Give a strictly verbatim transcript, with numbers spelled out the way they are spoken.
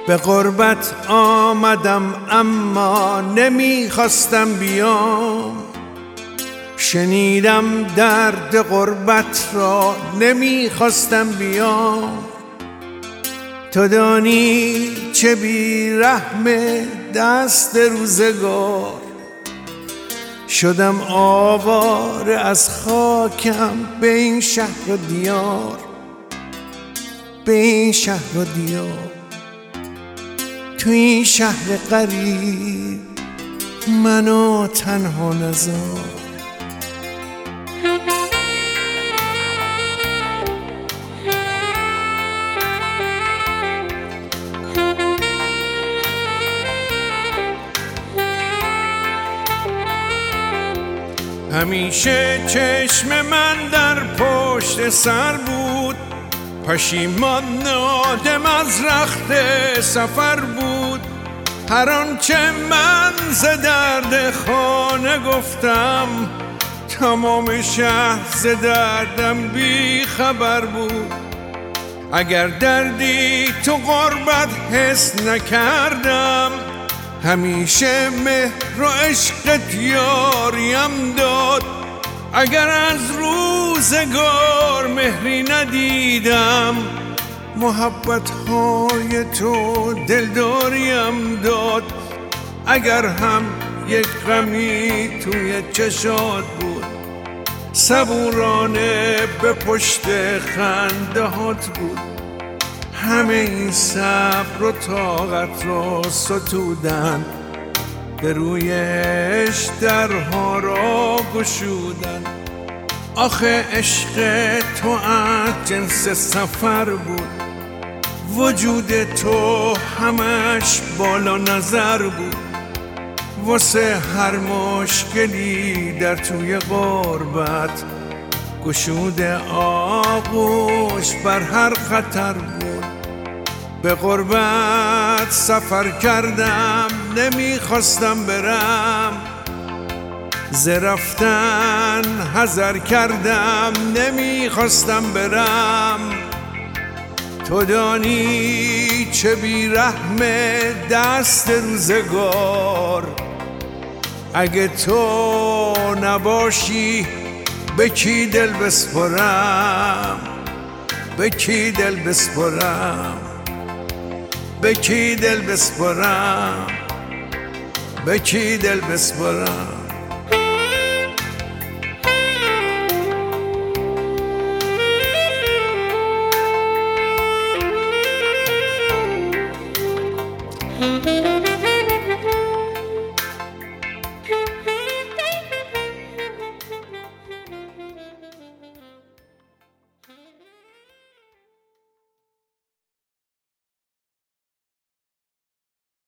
به غربت آمدم اما نمیخواستم بیام، شنیدم درد غربت را نمیخواستم بیام. تو دانی چه بیرحم دست روزگار، شدم آواره از خاکم به این شهر و دیار، به این شهر و دیار. تو این شهر غریب منو تنها نذار. همیشه چشم من در پشت سر بود، پشیمان نادم از رخت سفر بود. هر آنچه من ز درد خانه گفتم، تمام شهر ز دردم بی خبر بود. اگر دردی تو غربت حس نکردم، همیشه مهر و عشقت یاریم داد. اگر از روزگار مهری ندیدم، محبت های تو دلداریم داد. اگر هم یک غمی توی چشات بود، صبورانه به پشت خنده هات بود. همه این صبر و طاقت رو ستودن، به رویش درها را گشودن. آخه عشق تو از جنس سفر بود، وجود تو همش بالا نظر بود. واسه هر مشکلی در توی غربت، گشود آغوش بر هر خطر بود. به غربت سفر کردم نمیخواستم برم، ز رفتن حذر کردم نمیخواستم برم. تو دانی چه بیرحم دست روزگار، اگه تو نباشی به کی دل بسپرم، به کی دل بسپرم، به کی دل بسپرم، به کی دل بسپرم. Mm-hmm.